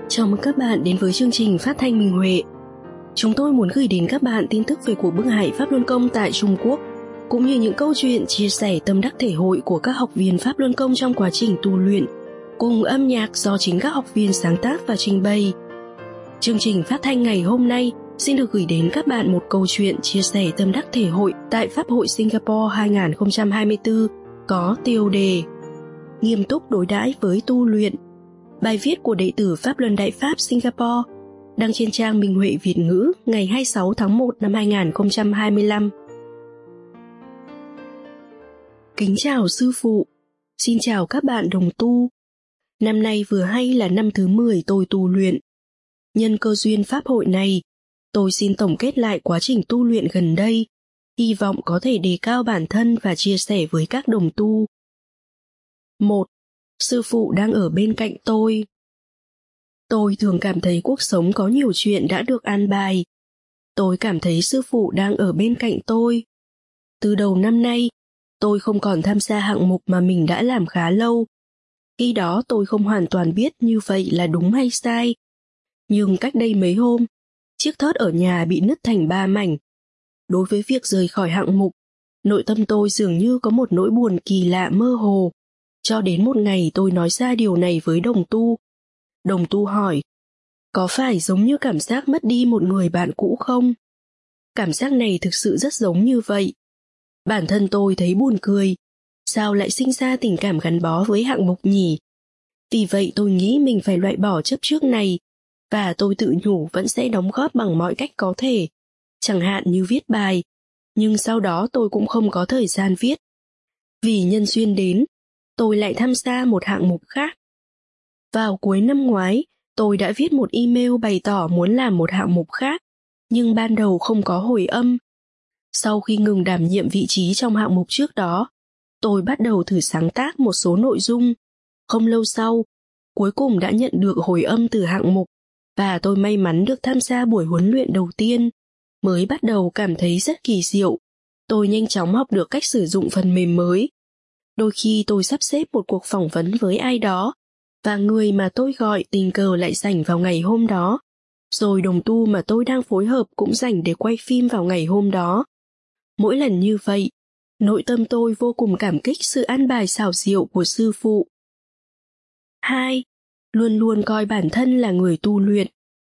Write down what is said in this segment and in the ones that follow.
Chào mừng các bạn đến với chương trình phát thanh Minh Huệ. Chúng tôi muốn gửi đến các bạn tin tức về cuộc bức hải Pháp Luân Công tại Trung Quốc, cũng như những câu chuyện chia sẻ tâm đắc thể hội của các học viên Pháp Luân Công trong quá trình tu luyện, cùng âm nhạc do chính các học viên sáng tác và trình bày. Chương trình phát thanh ngày hôm nay xin được gửi đến các bạn một câu chuyện chia sẻ tâm đắc thể hội tại Pháp hội Singapore 2024 có tiêu đề Nghiêm túc đối đãi với tu luyện. Bài viết của đệ tử Pháp Luân Đại Pháp Singapore đăng trên trang Minh Huệ Việt ngữ ngày 26 tháng 1 năm 2025. Kính chào sư phụ, xin chào các bạn đồng tu. Năm nay vừa hay là năm thứ 10 tôi tu luyện. Nhân cơ duyên pháp hội này, tôi xin tổng kết lại quá trình tu luyện gần đây, hy vọng có thể đề cao bản thân và chia sẻ với các đồng tu. 1. Sư phụ đang ở bên cạnh tôi. Tôi thường cảm thấy cuộc sống có nhiều chuyện đã được an bài. Tôi cảm thấy sư phụ đang ở bên cạnh tôi. Từ đầu năm nay, tôi không còn tham gia hạng mục mà mình đã làm khá lâu. Khi đó tôi không hoàn toàn biết như vậy là đúng hay sai. Nhưng cách đây mấy hôm, chiếc thớt ở nhà bị nứt thành 3 mảnh. Đối với việc rời khỏi hạng mục, nội tâm tôi dường như có một nỗi buồn kỳ lạ mơ hồ. Cho đến một ngày tôi nói ra điều này với đồng tu. Đồng tu hỏi, có phải giống như cảm giác mất đi một người bạn cũ không? Cảm giác này thực sự rất giống như vậy. Bản thân tôi thấy buồn cười, sao lại sinh ra tình cảm gắn bó với hạng mục nhỉ? Vì vậy tôi nghĩ mình phải loại bỏ chấp trước này, và tôi tự nhủ vẫn sẽ đóng góp bằng mọi cách có thể, chẳng hạn như viết bài, nhưng sau đó tôi cũng không có thời gian viết. Vì nhân duyên đến, tôi lại tham gia một hạng mục khác. Vào cuối năm ngoái, tôi đã viết một email bày tỏ muốn làm một hạng mục khác, nhưng ban đầu không có hồi âm. Sau khi ngừng đảm nhiệm vị trí trong hạng mục trước đó, tôi bắt đầu thử sáng tác một số nội dung. Không lâu sau, cuối cùng đã nhận được hồi âm từ hạng mục, và tôi may mắn được tham gia buổi huấn luyện đầu tiên. Mới bắt đầu cảm thấy rất kỳ diệu, tôi nhanh chóng học được cách sử dụng phần mềm mới. Đôi khi tôi sắp xếp một cuộc phỏng vấn với ai đó, và người mà tôi gọi tình cờ lại rảnh vào ngày hôm đó. Rồi đồng tu mà tôi đang phối hợp cũng rảnh để quay phim vào ngày hôm đó. Mỗi lần như vậy, nội tâm tôi vô cùng cảm kích sự an bài xảo diệu của sư phụ. 2. Luôn luôn coi bản thân là người tu luyện.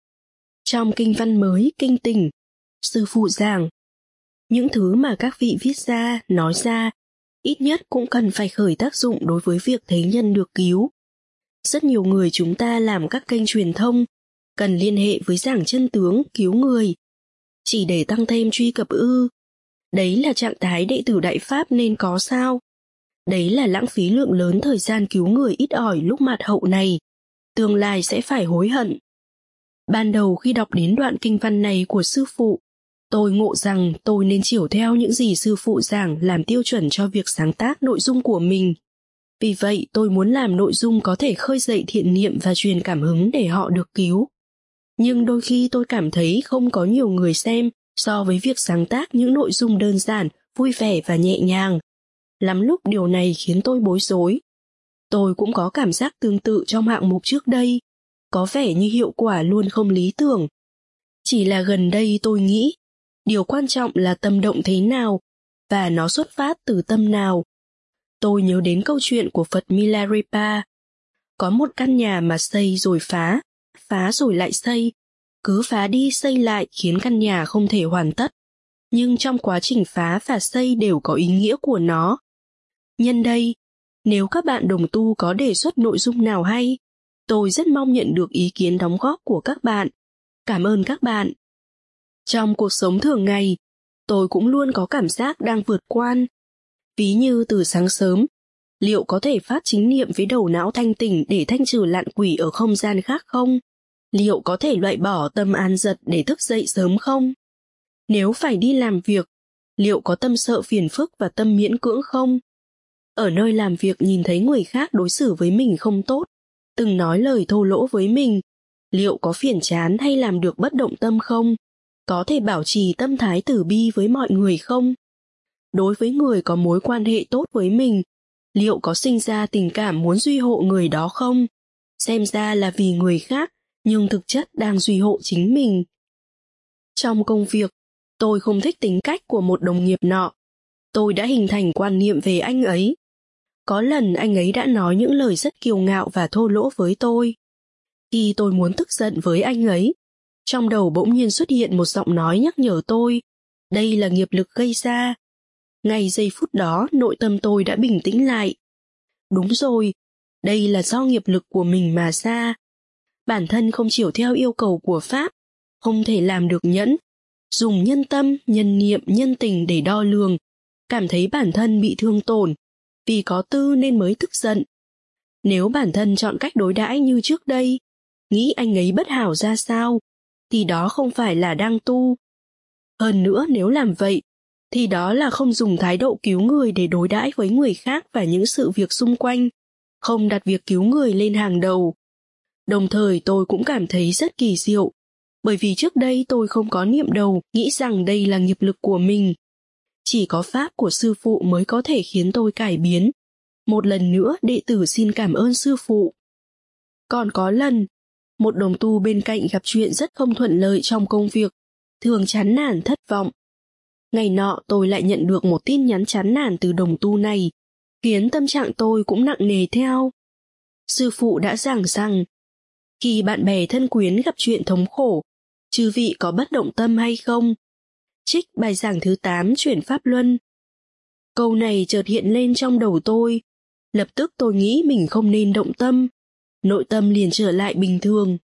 Trong kinh văn mới, kinh tỉnh, sư phụ giảng, những thứ mà các vị viết ra, nói ra, ít nhất cũng cần phải khởi tác dụng đối với việc thấy nhân được cứu. Rất nhiều người chúng ta làm các kênh truyền thông, cần liên hệ với giảng chân tướng cứu người, chỉ để tăng thêm truy cập ư. Đấy là trạng thái đệ tử Đại Pháp nên có sao? Đấy là lãng phí lượng lớn thời gian cứu người ít ỏi lúc mạt hậu này, tương lai sẽ phải hối hận. Ban đầu khi đọc đến đoạn kinh văn này của sư phụ, tôi ngộ rằng tôi nên chiểu theo những gì sư phụ giảng làm tiêu chuẩn cho việc sáng tác nội dung của mình. Vì vậy tôi muốn làm nội dung có thể khơi dậy thiện niệm và truyền cảm hứng để họ được cứu. Nhưng đôi khi tôi cảm thấy không có nhiều người xem so với việc sáng tác những nội dung đơn giản, vui vẻ và nhẹ nhàng. Lắm lúc điều này khiến tôi bối rối. Tôi cũng có cảm giác tương tự trong hạng mục trước đây, có vẻ như hiệu quả luôn không lý tưởng. Chỉ là gần đây tôi nghĩ, điều quan trọng là tâm động thế nào, và nó xuất phát từ tâm nào. Tôi nhớ đến câu chuyện của Phật Milarepa. Có một căn nhà mà xây rồi phá, phá rồi lại xây, cứ phá đi xây lại khiến căn nhà không thể hoàn tất. Nhưng trong quá trình phá và xây đều có ý nghĩa của nó. Nhân đây, nếu các bạn đồng tu có đề xuất nội dung nào hay, tôi rất mong nhận được ý kiến đóng góp của các bạn. Cảm ơn các bạn. Trong cuộc sống thường ngày, tôi cũng luôn có cảm giác đang vượt quan. Ví như từ sáng sớm, liệu có thể phát chính niệm với đầu não thanh tỉnh để thanh trừ lạn quỷ ở không gian khác không? Liệu có thể loại bỏ tâm an giật để thức dậy sớm không? Nếu phải đi làm việc, liệu có tâm sợ phiền phức và tâm miễn cưỡng không? Ở nơi làm việc nhìn thấy người khác đối xử với mình không tốt, từng nói lời thô lỗ với mình, liệu có phiền chán hay làm được bất động tâm không? Có thể bảo trì tâm thái từ bi với mọi người không? Đối với người có mối quan hệ tốt với mình, liệu có sinh ra tình cảm muốn duy hộ người đó không? Xem ra là vì người khác, nhưng thực chất đang duy hộ chính mình. Trong công việc, tôi không thích tính cách của một đồng nghiệp nọ. Tôi đã hình thành quan niệm về anh ấy. Có lần anh ấy đã nói những lời rất kiêu ngạo và thô lỗ với tôi. Khi tôi muốn tức giận với anh ấy, trong đầu bỗng nhiên xuất hiện một giọng nói nhắc nhở tôi, đây là nghiệp lực gây ra. Ngay giây phút đó, nội tâm tôi đã bình tĩnh lại. Đúng rồi, đây là do nghiệp lực của mình mà ra. Bản thân không chiều theo yêu cầu của Pháp, không thể làm được nhẫn, dùng nhân tâm, nhân niệm, nhân tình để đo lường, cảm thấy bản thân bị thương tổn, vì có tư nên mới tức giận. Nếu bản thân chọn cách đối đãi như trước đây, nghĩ anh ấy bất hảo ra sao, thì đó không phải là đang tu. Hơn nữa nếu làm vậy, thì đó là không dùng thái độ cứu người để đối đãi với người khác và những sự việc xung quanh, không đặt việc cứu người lên hàng đầu. Đồng thời tôi cũng cảm thấy rất kỳ diệu, bởi vì trước đây tôi không có niệm đầu nghĩ rằng đây là nghiệp lực của mình. Chỉ có pháp của sư phụ mới có thể khiến tôi cải biến. Một lần nữa đệ tử xin cảm ơn sư phụ. Còn có lần, một đồng tu bên cạnh gặp chuyện rất không thuận lợi trong công việc, thường chán nản thất vọng. Ngày nọ tôi lại nhận được một tin nhắn chán nản từ đồng tu này, khiến tâm trạng tôi cũng nặng nề theo. Sư phụ đã giảng rằng, khi bạn bè thân quyến gặp chuyện thống khổ, chư vị có bất động tâm hay không? Trích bài giảng thứ 8 chuyển Pháp Luân. Câu này chợt hiện lên trong đầu tôi, lập tức tôi nghĩ mình không nên động tâm, nội tâm liền trở lại bình thường.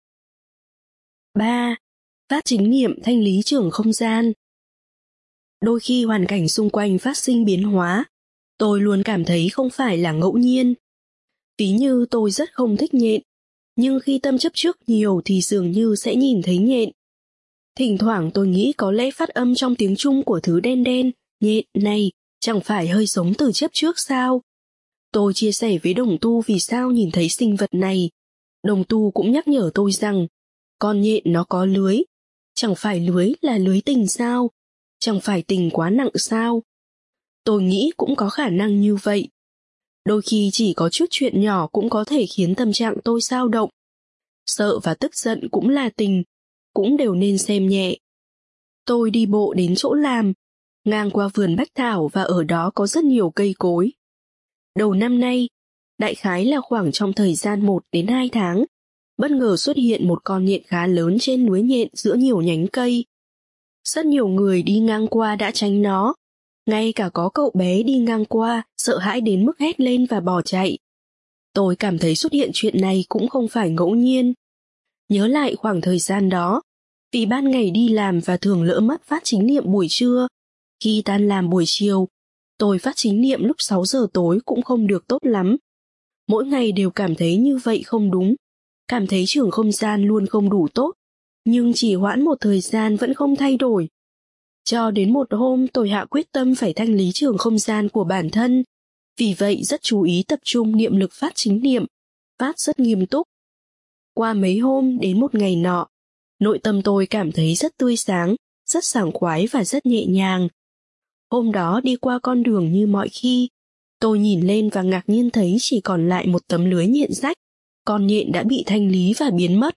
3. Phát chính niệm thanh lý trường không gian. Đôi khi hoàn cảnh xung quanh phát sinh biến hóa, tôi luôn cảm thấy không phải là ngẫu nhiên. Ví như tôi rất không thích nhện, nhưng khi tâm chấp trước nhiều thì dường như sẽ nhìn thấy nhện. Thỉnh thoảng tôi nghĩ có lẽ phát âm trong tiếng Trung của thứ đen đen, nhện này, chẳng phải hơi giống từ chấp trước sao? Tôi chia sẻ với đồng tu vì sao nhìn thấy sinh vật này. Đồng tu cũng nhắc nhở tôi rằng, con nhện nó có lưới. Chẳng phải lưới là lưới tình sao? Chẳng phải tình quá nặng sao? Tôi nghĩ cũng có khả năng như vậy. Đôi khi chỉ có chút chuyện nhỏ cũng có thể khiến tâm trạng tôi xao động. Sợ và tức giận cũng là tình, cũng đều nên xem nhẹ. Tôi đi bộ đến chỗ làm, ngang qua vườn bách thảo và ở đó có rất nhiều cây cối. Đầu năm nay, đại khái là khoảng trong thời gian 1 đến 2 tháng, bất ngờ xuất hiện một con nhện khá lớn trên núi nhện giữa nhiều nhánh cây. Rất nhiều người đi ngang qua đã tránh nó, ngay cả có cậu bé đi ngang qua, sợ hãi đến mức hét lên và bỏ chạy. Tôi cảm thấy xuất hiện chuyện này cũng không phải ngẫu nhiên. Nhớ lại khoảng thời gian đó, vì ban ngày đi làm và thường lỡ mất phát chính niệm buổi trưa, khi tan làm buổi chiều, tôi phát chính niệm lúc 6 giờ tối cũng không được tốt lắm. Mỗi ngày đều cảm thấy như vậy không đúng, cảm thấy trường không gian luôn không đủ tốt, nhưng chỉ hoãn một thời gian vẫn không thay đổi. Cho đến một hôm tôi hạ quyết tâm phải thanh lý trường không gian của bản thân, vì vậy rất chú ý tập trung niệm lực phát chính niệm, phát rất nghiêm túc. Qua mấy hôm đến một ngày nọ, nội tâm tôi cảm thấy rất tươi sáng, rất sảng khoái và rất nhẹ nhàng. Hôm đó đi qua con đường như mọi khi, tôi nhìn lên và ngạc nhiên thấy chỉ còn lại một tấm lưới nhện rách, con nhện đã bị thanh lý và biến mất.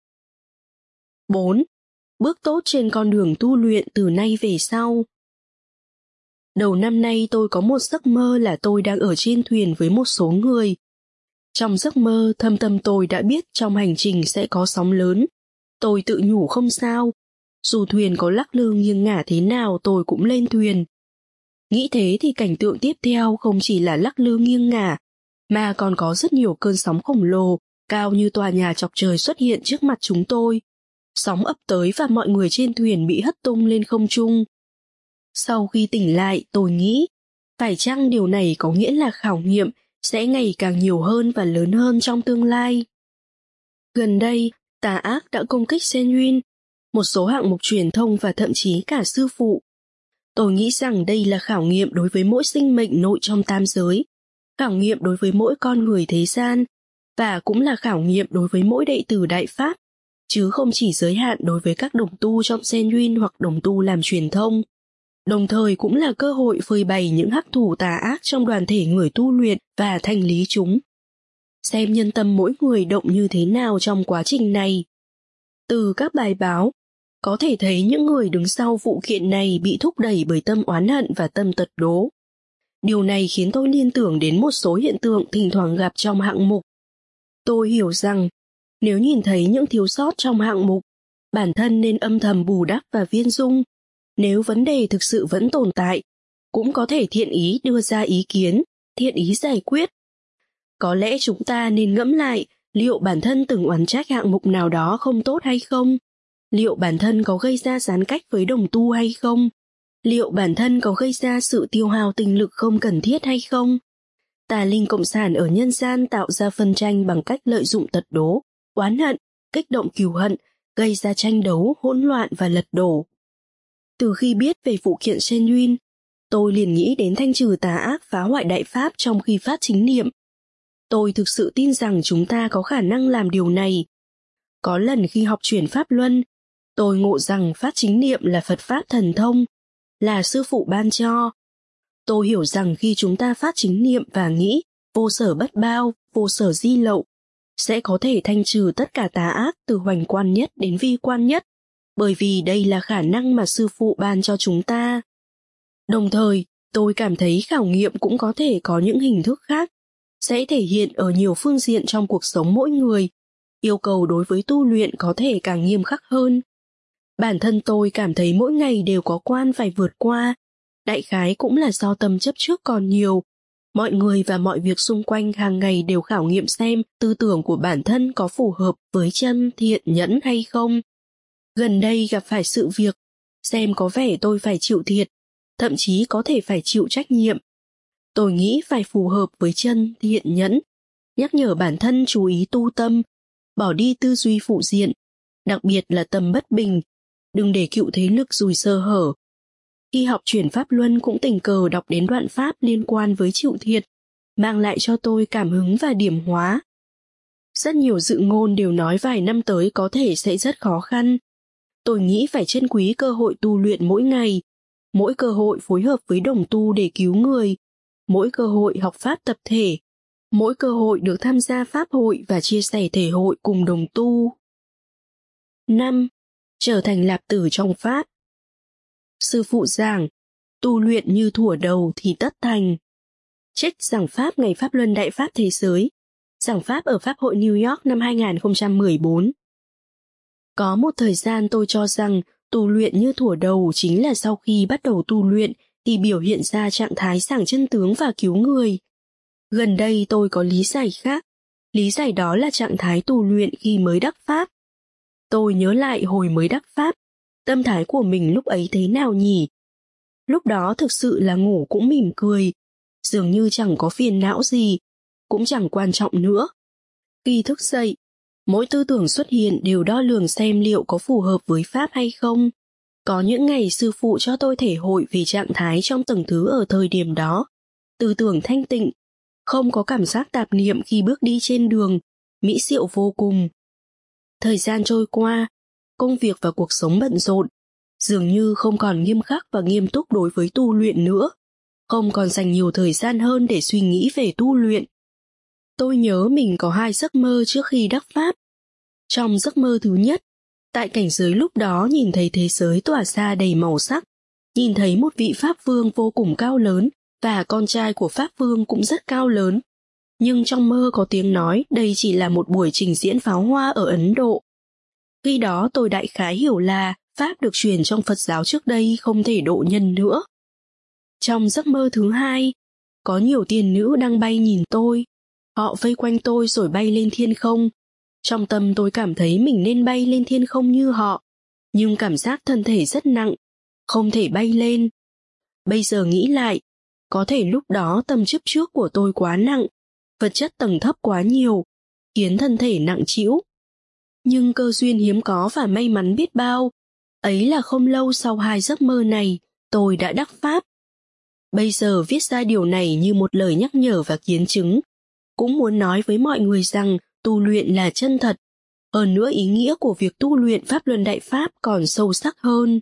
4. Bước tốt trên con đường tu luyện từ nay về sau. Đầu năm nay tôi có một giấc mơ là tôi đang ở trên thuyền với một số người. Trong giấc mơ, thâm tâm tôi đã biết trong hành trình sẽ có sóng lớn. Tôi tự nhủ không sao, dù thuyền có lắc lư nghiêng ngả thế nào tôi cũng lên thuyền. Nghĩ thế thì cảnh tượng tiếp theo không chỉ là lắc lư nghiêng ngả, mà còn có rất nhiều cơn sóng khổng lồ, cao như tòa nhà chọc trời xuất hiện trước mặt chúng tôi. Sóng ập tới và mọi người trên thuyền bị hất tung lên không trung. Sau khi tỉnh lại, tôi nghĩ, phải chăng điều này có nghĩa là khảo nghiệm sẽ ngày càng nhiều hơn và lớn hơn trong tương lai? Gần đây, tà ác đã công kích Senyuin, một số hạng mục truyền thông và thậm chí cả sư phụ. Tôi nghĩ rằng đây là khảo nghiệm đối với mỗi sinh mệnh nội trong tam giới, khảo nghiệm đối với mỗi con người thế gian, và cũng là khảo nghiệm đối với mỗi đệ tử Đại Pháp, chứ không chỉ giới hạn đối với các đồng tu trong Senyuin hoặc đồng tu làm truyền thông. Đồng thời cũng là cơ hội phơi bày những hắc thủ tà ác trong đoàn thể người tu luyện và thanh lý chúng. Xem nhân tâm mỗi người động như thế nào trong quá trình này. Từ các bài báo, có thể thấy những người đứng sau vụ kiện này bị thúc đẩy bởi tâm oán hận và tâm tật đố. Điều này khiến tôi liên tưởng đến một số hiện tượng thỉnh thoảng gặp trong hạng mục. Tôi hiểu rằng, nếu nhìn thấy những thiếu sót trong hạng mục, bản thân nên âm thầm bù đắp và viên dung. Nếu vấn đề thực sự vẫn tồn tại, cũng có thể thiện ý đưa ra ý kiến, thiện ý giải quyết. Có lẽ chúng ta nên ngẫm lại liệu bản thân từng oán trách hạng mục nào đó không tốt hay không? Liệu bản thân có gây ra gián cách với đồng tu hay không? Liệu bản thân có gây ra sự tiêu hao tinh lực không cần thiết hay không? Tà linh cộng sản ở nhân gian tạo ra phân tranh bằng cách lợi dụng tật đố, oán hận, kích động cừu hận, gây ra tranh đấu, hỗn loạn và lật đổ. Từ khi biết về vụ kiện Shen Yun, tôi liền nghĩ đến thanh trừ tà ác phá hoại đại pháp trong khi phát chính niệm. Tôi thực sự tin rằng chúng ta có khả năng làm điều này. Có lần khi học chuyển Pháp Luân, tôi ngộ rằng phát chính niệm là Phật Pháp thần thông, là sư phụ ban cho. Tôi hiểu rằng khi chúng ta phát chính niệm và nghĩ vô sở bất bao, vô sở di lậu, sẽ có thể thanh trừ tất cả tà ác từ hoành quan nhất đến vi quan nhất, bởi vì đây là khả năng mà sư phụ ban cho chúng ta. Đồng thời, tôi cảm thấy khảo nghiệm cũng có thể có những hình thức khác, sẽ thể hiện ở nhiều phương diện trong cuộc sống mỗi người, yêu cầu đối với tu luyện có thể càng nghiêm khắc hơn. Bản thân tôi cảm thấy mỗi ngày đều có quan phải vượt qua, đại khái cũng là do tâm chấp trước còn nhiều. Mọi người và mọi việc xung quanh hàng ngày đều khảo nghiệm xem tư tưởng của bản thân có phù hợp với chân thiện nhẫn hay không. Gần đây gặp phải sự việc, xem có vẻ tôi phải chịu thiệt, thậm chí có thể phải chịu trách nhiệm. Tôi nghĩ phải phù hợp với chân thiện nhẫn, nhắc nhở bản thân chú ý tu tâm, bỏ đi tư duy phụ diện, đặc biệt là tâm bất bình, đừng để cựu thế lực dùi sơ hở. Khi học chuyển Pháp Luân cũng tình cờ đọc đến đoạn Pháp liên quan với chịu thiệt, mang lại cho tôi cảm hứng và điểm hóa. Rất nhiều dự ngôn đều nói vài năm tới có thể sẽ rất khó khăn. Tôi nghĩ phải trân quý cơ hội tu luyện mỗi ngày, mỗi cơ hội phối hợp với đồng tu để cứu người, mỗi cơ hội học Pháp tập thể, mỗi cơ hội được tham gia Pháp hội và chia sẻ thể hội cùng đồng tu. 5. Trở thành lạp tử trong Pháp. Sư phụ giảng, tu luyện như thuở đầu thì tất thành. Trích giảng Pháp Ngày Pháp Luân Đại Pháp Thế Giới, giảng Pháp ở Pháp hội New York năm 2014. Có một thời gian tôi cho rằng tu luyện như thuở đầu chính là sau khi bắt đầu tu luyện thì biểu hiện ra trạng thái giảng chân tướng và cứu người. Gần đây tôi có lý giải khác, lý giải đó là trạng thái tu luyện khi mới đắc Pháp. Tôi nhớ lại hồi mới đắc Pháp, tâm thái của mình lúc ấy thế nào nhỉ? Lúc đó thực sự là ngủ cũng mỉm cười, dường như chẳng có phiền não gì, cũng chẳng quan trọng nữa. Khi thức dậy, mỗi tư tưởng xuất hiện đều đo lường xem liệu có phù hợp với Pháp hay không. Có những ngày sư phụ cho tôi thể hội về trạng thái trong từng thứ ở thời điểm đó. Tư tưởng thanh tịnh, không có cảm giác tạp niệm khi bước đi trên đường, mỹ diệu vô cùng. Thời gian trôi qua, công việc và cuộc sống bận rộn, dường như không còn nghiêm khắc và nghiêm túc đối với tu luyện nữa, không còn dành nhiều thời gian hơn để suy nghĩ về tu luyện. Tôi nhớ mình có 2 giấc mơ trước khi đắc Pháp. Trong giấc mơ thứ nhất, tại cảnh giới lúc đó nhìn thấy thế giới tỏa ra đầy màu sắc, nhìn thấy một vị Pháp Vương vô cùng cao lớn và con trai của Pháp Vương cũng rất cao lớn. Nhưng trong mơ có tiếng nói đây chỉ là một buổi trình diễn pháo hoa ở Ấn Độ. Khi đó tôi đại khái hiểu là Pháp được truyền trong Phật giáo trước đây không thể độ nhân nữa. Trong giấc mơ thứ hai, có nhiều tiên nữ đang bay nhìn tôi. Họ vây quanh tôi rồi bay lên thiên không. Trong tâm tôi cảm thấy mình nên bay lên thiên không như họ, nhưng cảm giác thân thể rất nặng, không thể bay lên. Bây giờ nghĩ lại, có thể lúc đó tâm chấp trước của tôi quá nặng, vật chất tầng thấp quá nhiều, khiến thân thể nặng trĩu. Nhưng cơ duyên hiếm có và may mắn biết bao, ấy là không lâu sau 2 giấc mơ này, tôi đã đắc Pháp. Bây giờ viết ra điều này như một lời nhắc nhở và kiến chứng, cũng muốn nói với mọi người rằng tu luyện là chân thật, hơn nữa ý nghĩa của việc tu luyện Pháp Luân Đại Pháp còn sâu sắc hơn.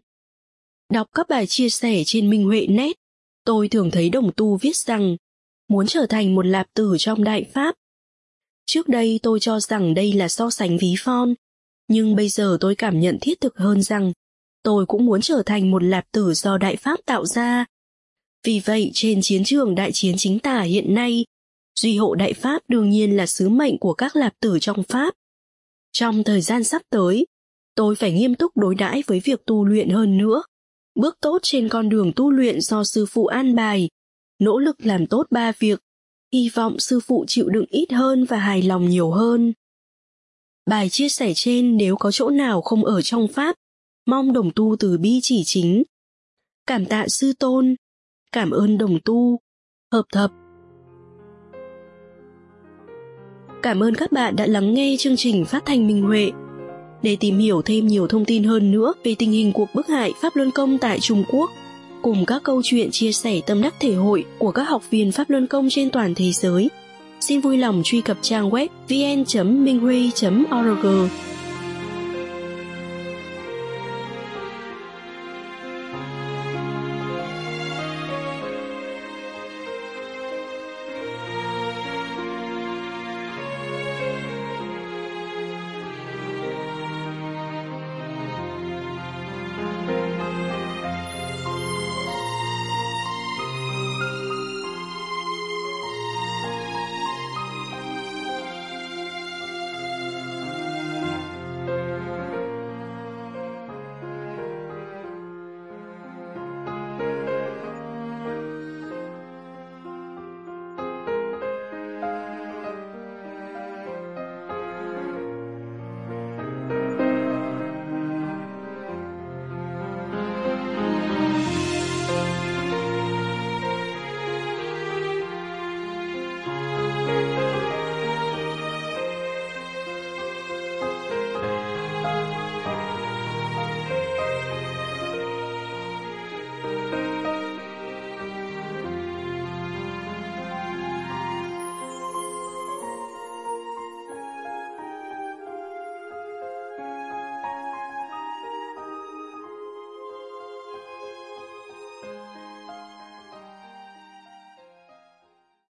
Đọc các bài chia sẻ trên Minh Huệ Net, tôi thường thấy đồng tu viết rằng muốn trở thành một lạp tử trong Đại Pháp. Trước đây tôi cho rằng đây là so sánh ví von, Nhưng bây giờ tôi cảm nhận thiết thực hơn rằng tôi cũng muốn trở thành một lạp tử do Đại Pháp tạo ra. Vì vậy, trên chiến trường đại chiến chính tả hiện nay, duy hộ Đại Pháp đương nhiên là sứ mệnh của các lạp tử trong Pháp. Trong thời gian sắp tới, tôi phải nghiêm túc đối đãi với việc tu luyện hơn nữa, bước tốt trên con đường tu luyện do sư phụ an bài, nỗ lực làm tốt 3 việc, hy vọng sư phụ chịu đựng ít hơn và hài lòng nhiều hơn. Bài chia sẻ trên nếu có chỗ nào không ở trong Pháp, mong đồng tu từ bi chỉ chính. Cảm tạ sư tôn, cảm ơn đồng tu, hợp thập. Cảm ơn các bạn đã lắng nghe chương trình phát thanh Minh Huệ. Để tìm hiểu thêm nhiều thông tin hơn nữa về tình hình cuộc bức hại Pháp Luân Công tại Trung Quốc, cùng các câu chuyện chia sẻ tâm đắc thể hội của các học viên Pháp Luân Công trên toàn thế giới, xin vui lòng truy cập trang web vn.minhui.org.